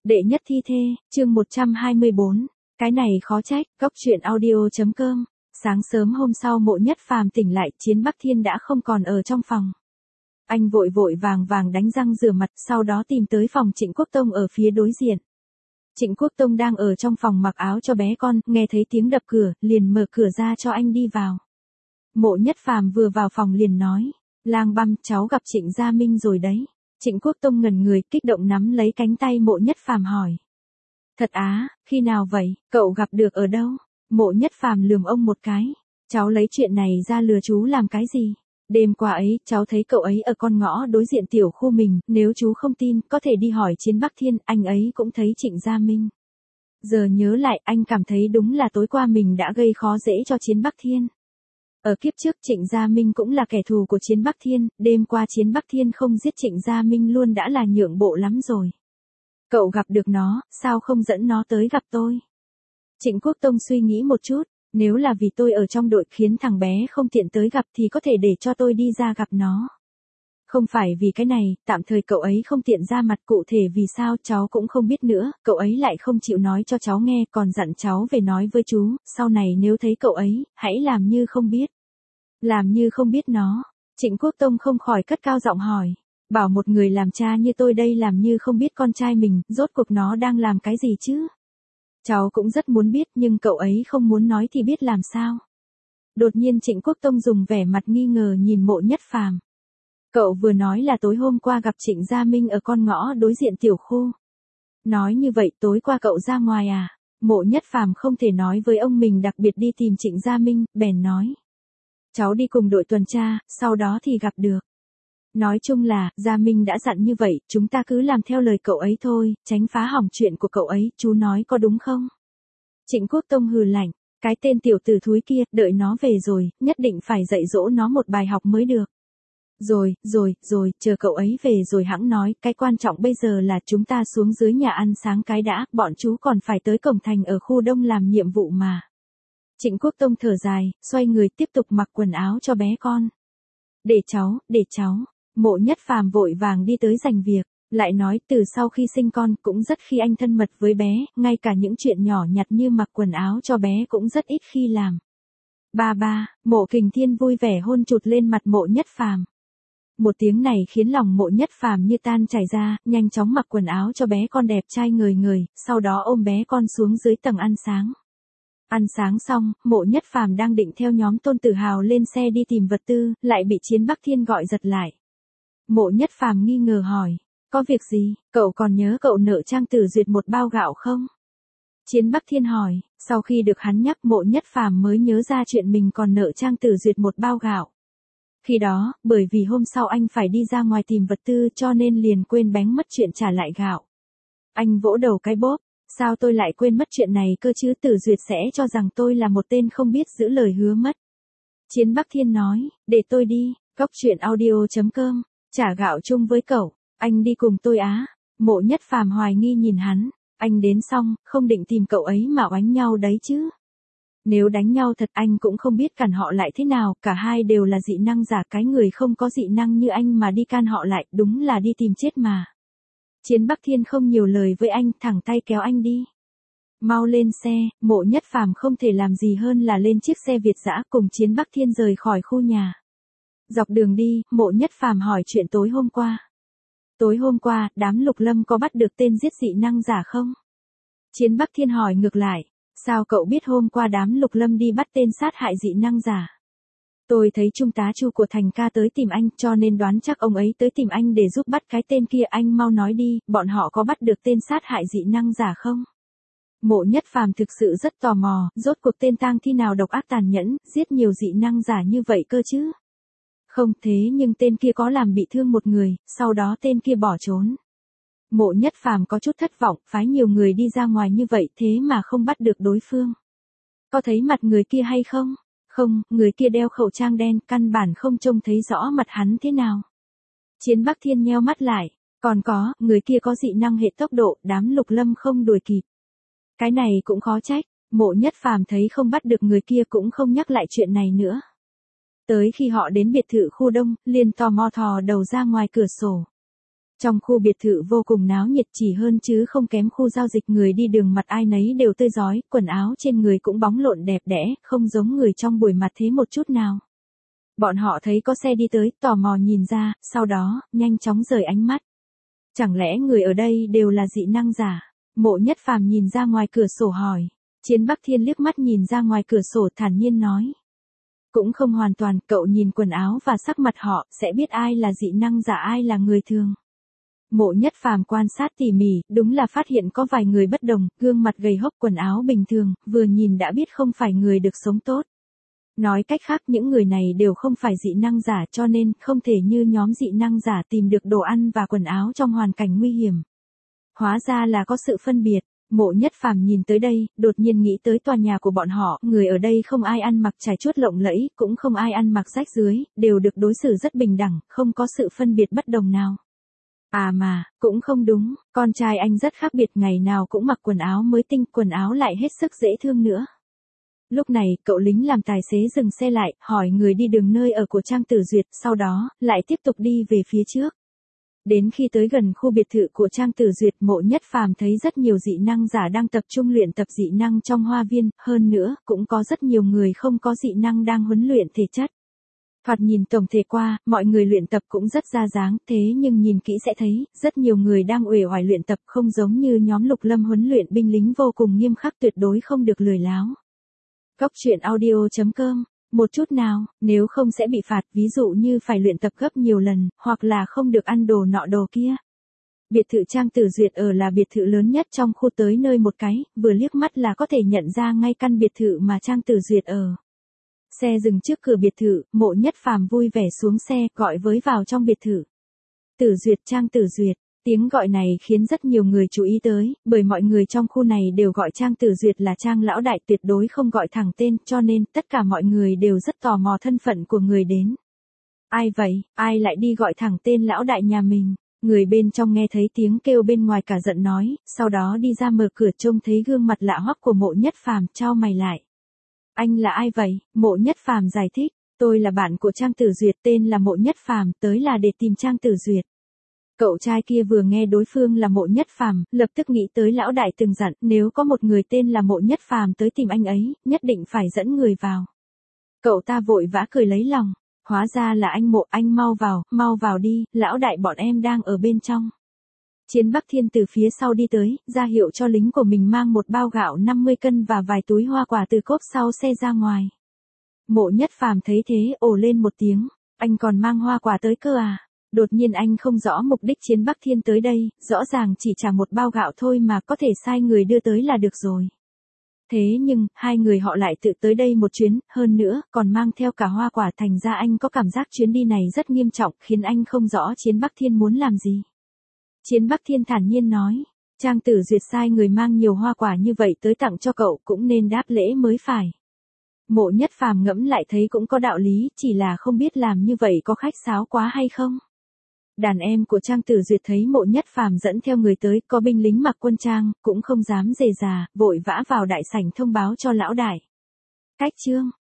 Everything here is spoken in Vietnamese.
Đệ nhất thi thê, chương 124. Cái này khó trách, Cóc truyện audio.com. Sáng sớm hôm sau Mộ Nhất Phàm tỉnh lại, Chiến Bắc Thiên đã không còn ở trong phòng. Anh vội vội vàng đánh răng rửa mặt, sau đó tìm tới phòng Trịnh Quốc Tông ở phía đối diện. Trịnh Quốc Tông đang ở trong phòng mặc áo cho bé con, nghe thấy tiếng đập cửa, liền mở cửa ra cho anh đi vào. Mộ Nhất Phàm vừa vào phòng liền nói, Lang Băm, cháu gặp Trịnh Gia Minh rồi đấy. Trịnh Quốc Tông ngẩn người, kích động nắm lấy cánh tay Mộ Nhất Phàm hỏi. Thật á, khi nào vậy, cậu gặp được ở đâu? Mộ Nhất Phàm lườm ông một cái. Cháu lấy chuyện này ra lừa chú làm cái gì? Đêm qua ấy, cháu thấy cậu ấy ở con ngõ đối diện tiểu khu mình, nếu chú không tin, có thể đi hỏi Chiến Bắc Thiên, anh ấy cũng thấy Trịnh Gia Minh. Giờ nhớ lại, anh cảm thấy đúng là tối qua mình đã gây khó dễ cho Chiến Bắc Thiên. Ở kiếp trước Trịnh Gia Minh cũng là kẻ thù của Chiến Bắc Thiên, đêm qua Chiến Bắc Thiên không giết Trịnh Gia Minh luôn đã là nhượng bộ lắm rồi. Cậu gặp được nó, sao không dẫn nó tới gặp tôi? Trịnh Quốc Tông suy nghĩ một chút, nếu là vì tôi ở trong đội khiến thằng bé không tiện tới gặp thì có thể để cho tôi đi ra gặp nó. Không phải vì cái này, tạm thời cậu ấy không tiện ra mặt, cụ thể vì sao cháu cũng không biết nữa, cậu ấy lại không chịu nói cho cháu nghe, còn dặn cháu về nói với chú, sau này nếu thấy cậu ấy, hãy làm như không biết. Làm như không biết nó. Trịnh Quốc Tông không khỏi cất cao giọng hỏi. Bảo một người làm cha như tôi đây làm như không biết con trai mình, rốt cuộc nó đang làm cái gì chứ? Cháu cũng rất muốn biết nhưng cậu ấy không muốn nói thì biết làm sao? Đột nhiên Trịnh Quốc Tông dùng vẻ mặt nghi ngờ nhìn Mộ Nhất Phàm. Cậu vừa nói là tối hôm qua gặp Trịnh Gia Minh ở con ngõ đối diện tiểu khu. Nói như vậy tối qua cậu ra ngoài à? Mộ Nhất Phàm không thể nói với ông mình đặc biệt đi tìm Trịnh Gia Minh, bèn nói. Cháu đi cùng đội tuần tra, sau đó thì gặp được. Nói chung là, Gia Minh đã dặn như vậy, chúng ta cứ làm theo lời cậu ấy thôi, tránh phá hỏng chuyện của cậu ấy, chú nói có đúng không? Trịnh Quốc Tông hừ lạnh, cái tên tiểu tử thúi kia, đợi nó về rồi, nhất định phải dạy dỗ nó một bài học mới được. Rồi, chờ cậu ấy về rồi hẵng nói, cái quan trọng bây giờ là chúng ta xuống dưới nhà ăn sáng cái đã, bọn chú còn phải tới cổng thành ở khu đông làm nhiệm vụ mà. Trịnh Quốc Tông thở dài, xoay người tiếp tục mặc quần áo cho bé con. Để cháu. Mộ Nhất Phàm vội vàng đi tới giành việc, lại nói từ sau khi sinh con cũng rất khi anh thân mật với bé, ngay cả những chuyện nhỏ nhặt như mặc quần áo cho bé cũng rất ít khi làm. Ba, Mộ Kình Thiên vui vẻ hôn chụt lên mặt Mộ Nhất Phàm. Một tiếng này khiến lòng Mộ Nhất Phàm như tan chảy ra, nhanh chóng mặc quần áo cho bé con đẹp trai người, sau đó ôm bé con xuống dưới tầng ăn sáng. Ăn sáng xong, Mộ Nhất Phàm đang định theo nhóm Tôn Tử Hào lên xe đi tìm vật tư, lại bị Chiến Bắc Thiên gọi giật lại. Mộ Nhất Phàm nghi ngờ hỏi, có việc gì, cậu còn nhớ cậu nợ Trang Tử Duyệt một bao gạo không? Chiến Bắc Thiên hỏi, sau khi được hắn nhắc Mộ Nhất Phàm mới nhớ ra chuyện mình còn nợ Trang Tử Duyệt một bao gạo. Khi đó, bởi vì hôm sau anh phải đi ra ngoài tìm vật tư cho nên liền quên bén mất chuyện trả lại gạo. Anh vỗ đầu cái bóp. Sao tôi lại quên mất chuyện này cơ chứ, Tử Duyệt sẽ cho rằng tôi là một tên không biết giữ lời hứa mất. Chiến Bắc Thiên nói, để tôi đi, Cóc truyện audio.com, trả gạo chung với cậu, anh đi cùng tôi á. Mộ Nhất Phàm hoài nghi nhìn hắn, anh đến xong, không định tìm cậu ấy mà oánh nhau đấy chứ. Nếu đánh nhau thật anh cũng không biết cản họ lại thế nào, cả hai đều là dị năng giả, cái người không có dị năng như anh mà đi can họ lại, đúng là đi tìm chết mà. Chiến Bắc Thiên không nhiều lời với anh, thẳng tay kéo anh đi. Mau lên xe, Mộ Nhất Phàm không thể làm gì hơn là lên chiếc xe Việt dã cùng Chiến Bắc Thiên rời khỏi khu nhà. Dọc đường đi, Mộ Nhất Phàm hỏi chuyện tối hôm qua. Tối hôm qua, đám Lục Lâm có bắt được tên giết dị năng giả không? Chiến Bắc Thiên hỏi ngược lại, sao cậu biết hôm qua đám Lục Lâm đi bắt tên sát hại dị năng giả? Tôi thấy Trung tá Chu của Thành ca tới tìm anh, cho nên đoán chắc ông ấy tới tìm anh để giúp bắt cái tên kia, anh mau nói đi, bọn họ có bắt được tên sát hại dị năng giả không? Mộ Nhất Phàm thực sự rất tò mò, rốt cuộc tên tang thi nào độc ác tàn nhẫn, giết nhiều dị năng giả như vậy cơ chứ? Không, thế nhưng tên kia có làm bị thương một người, sau đó tên kia bỏ trốn. Mộ Nhất Phàm có chút thất vọng, phái nhiều người đi ra ngoài như vậy thế mà không bắt được đối phương. Có thấy mặt người kia hay không? Không, người kia đeo khẩu trang đen, căn bản không trông thấy rõ mặt hắn thế nào. Chiến Bắc Thiên nheo mắt lại, còn có, người kia có dị năng hệ tốc độ, đám Lục Lâm không đuổi kịp. Cái này cũng khó trách, Mộ Nhất Phàm thấy không bắt được người kia cũng không nhắc lại chuyện này nữa. Tới khi họ đến biệt thự khu đông, liền tò mò thò đầu ra ngoài cửa sổ. Trong khu biệt thự vô cùng náo nhiệt, chỉ hơn chứ không kém khu giao dịch, người đi đường mặt ai nấy đều tươi rói, quần áo trên người cũng bóng lộn đẹp đẽ, không giống người trong buổi mặt thế một chút nào. Bọn họ thấy có xe đi tới, tò mò nhìn ra, sau đó, nhanh chóng rời ánh mắt. Chẳng lẽ người ở đây đều là dị năng giả? Mộ Nhất Phàm nhìn ra ngoài cửa sổ hỏi. Chiến Bắc Thiên liếc mắt nhìn ra ngoài cửa sổ thản nhiên nói. Cũng không hoàn toàn, cậu nhìn quần áo và sắc mặt họ, sẽ biết ai là dị năng giả ai là người thường. Mộ Nhất Phàm quan sát tỉ mỉ, đúng là phát hiện có vài người bất đồng, gương mặt gầy hốc, quần áo bình thường, vừa nhìn đã biết không phải người được sống tốt. Nói cách khác, những người này đều không phải dị năng giả, cho nên không thể như nhóm dị năng giả tìm được đồ ăn và quần áo trong hoàn cảnh nguy hiểm. Hóa ra là có sự phân biệt. Mộ Nhất Phàm nhìn tới đây, đột nhiên nghĩ tới tòa nhà của bọn họ, người ở đây không ai ăn mặc trải chuốt lộng lẫy, cũng không ai ăn mặc rách rưới, đều được đối xử rất bình đẳng, không có sự phân biệt bất đồng nào. À mà, cũng không đúng, con trai anh rất khác biệt, ngày nào cũng mặc quần áo mới tinh, quần áo lại hết sức dễ thương nữa. Lúc này, cậu lính làm tài xế dừng xe lại, hỏi người đi đường nơi ở của Trang Tử Duyệt, sau đó, lại tiếp tục đi về phía trước. Đến khi tới gần khu biệt thự của Trang Tử Duyệt, Mộ Nhất Phàm thấy rất nhiều dị năng giả đang tập trung luyện tập dị năng trong hoa viên, hơn nữa, cũng có rất nhiều người không có dị năng đang huấn luyện thể chất. Thoạt nhìn tổng thể qua, mọi người luyện tập cũng rất ra dáng, thế nhưng nhìn kỹ sẽ thấy, rất nhiều người đang uể oải luyện tập, không giống như nhóm Lục Lâm huấn luyện binh lính vô cùng nghiêm khắc, tuyệt đối không được lười láo. Góc truyện audio.com. Một chút nào, nếu không sẽ bị phạt, ví dụ như phải luyện tập gấp nhiều lần, hoặc là không được ăn đồ nọ đồ kia. Biệt thự Trang Tử Duyệt ở là biệt thự lớn nhất trong khu, tới nơi một cái, vừa liếc mắt là có thể nhận ra ngay căn biệt thự mà Trang Tử Duyệt ở. Xe dừng trước cửa biệt thự, Mộ Nhất Phàm vui vẻ xuống xe, gọi với vào trong biệt thự. Tử Duyệt, Trang Tử Duyệt. Tiếng gọi này khiến rất nhiều người chú ý tới, bởi mọi người trong khu này đều gọi Trang Tử Duyệt là Trang lão đại, tuyệt đối không gọi thẳng tên, cho nên tất cả mọi người đều rất tò mò thân phận của người đến. Ai vậy, ai lại đi gọi thẳng tên lão đại nhà mình? Người bên trong nghe thấy tiếng kêu bên ngoài cả giận nói, sau đó đi ra mở cửa, trông thấy gương mặt lạ hoắc của Mộ Nhất Phàm, chau mày lại. Anh là ai vậy? Mộ Nhất Phàm giải thích, tôi là bạn của Trang Tử Duyệt, tên là Mộ Nhất Phàm, tới là để tìm Trang Tử Duyệt. Cậu trai kia vừa nghe đối phương là Mộ Nhất Phàm, lập tức nghĩ tới lão đại từng dặn, nếu có một người tên là Mộ Nhất Phàm tới tìm anh ấy, nhất định phải dẫn người vào. Cậu ta vội vã cười lấy lòng, hóa ra là anh Mộ, anh mau vào đi, lão đại bọn em đang ở bên trong. Chiến Bắc Thiên từ phía sau đi tới, ra hiệu cho lính của mình mang một bao gạo 50 cân và vài túi hoa quả từ cốp sau xe ra ngoài. Mộ Nhất Phàm thấy thế, ồ lên một tiếng, anh còn mang hoa quả tới cơ à? Đột nhiên anh không rõ mục đích Chiến Bắc Thiên tới đây, rõ ràng chỉ trả một bao gạo thôi mà, có thể sai người đưa tới là được rồi. Thế nhưng, hai người họ lại tự tới đây một chuyến, hơn nữa, còn mang theo cả hoa quả, thành ra anh có cảm giác chuyến đi này rất nghiêm trọng, khiến anh không rõ Chiến Bắc Thiên muốn làm gì. Chiến Bắc Thiên thản nhiên nói, Trang Tử Duyệt sai người mang nhiều hoa quả như vậy tới tặng cho cậu, cũng nên đáp lễ mới phải. Mộ Nhất Phàm ngẫm lại thấy cũng có đạo lý, chỉ là không biết làm như vậy có khách sáo quá hay không. Đàn em của Trang Tử Duyệt thấy Mộ Nhất Phàm dẫn theo người tới, có binh lính mặc quân trang, cũng không dám dề già, vội vã vào đại sảnh thông báo cho lão đại. Cách chương